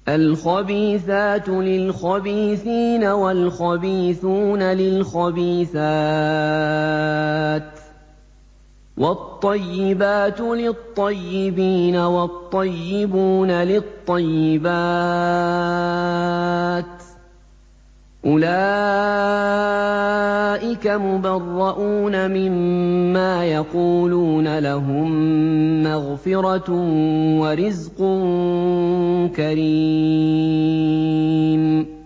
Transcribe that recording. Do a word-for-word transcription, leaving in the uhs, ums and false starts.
الْخَبِيثَاتُ لِلْخَبِيثِينَ وَالْخَبِيثُونَ لِلْخَبِيثَاتِ ۖ وَالطَّيِّبَاتُ لِلطَّيِّبِينَ وَالطَّيِّبُونَ لِلطَّيِّبَاتِ ۚ أُولَٰئِكَ مُبَرَّءُونَ مِمَّا يَقُولُونَ ۖ لَهُم مَّغْفِرَةٌ وَرِزْقٌ كَرِيمٌ